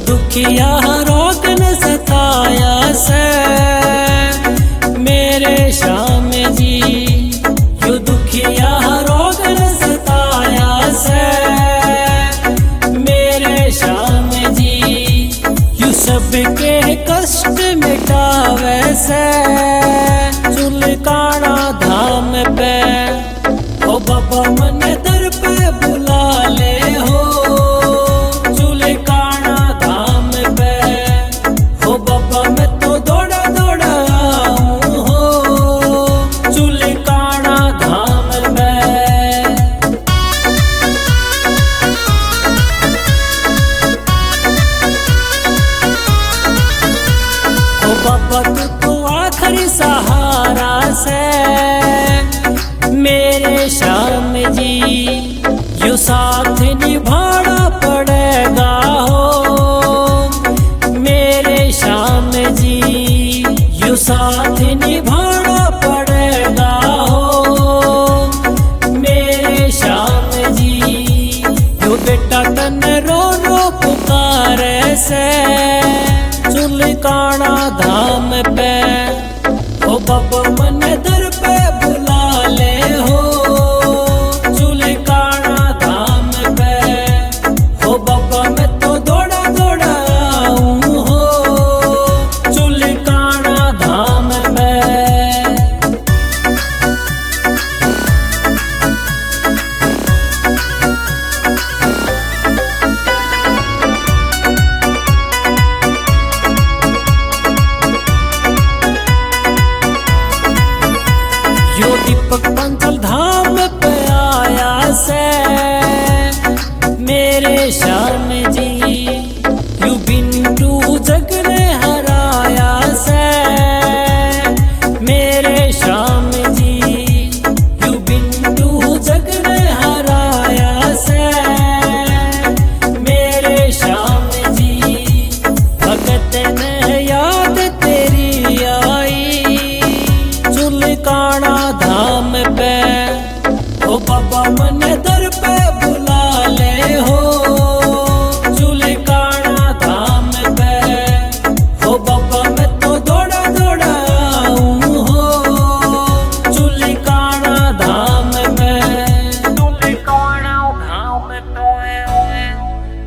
दुखिया रोग न सताया से मेरे श्याम जी, यो दुखिया रोग न सताया से मेरे श्याम जी, यू सबके कष्ट मिटावे से चुलकाना धाम पे। ओ बाबा मन दर पे बुला ले हो चुलकाना धाम पे। ओ बाबा मैं तो दौड़ा दौड़ा आऊं हो चुलकाना धाम पे। ओ बाबा तू तो आखिरी सहारा से मेरे श्याम जी, यो साथ निभाना पड़ेगा हो मेरे श्याम जी, यो साथ निभाना पड़ेगा हो मेरे श्याम जी। यो बेटा तन रो रो पुकारे से चुलकाना धाम पे। ओ बाबा मन दर पे बुला ले हो चुलकाना धाम पे। ओ बाबा मैं तो दौड़ा दौड़ा आऊं हो चुलकाना धाम पे। यो दीपक पंचल धाम पे आया से मेरे श्याम जी, यू बिंदु जग ने हराया से मेरे श्याम जी, यू बिंदु जग ने हराया से मेरे श्याम जी। भगत ने याद तेरी आई चुलकाना धाम पे। ओ बाबा मन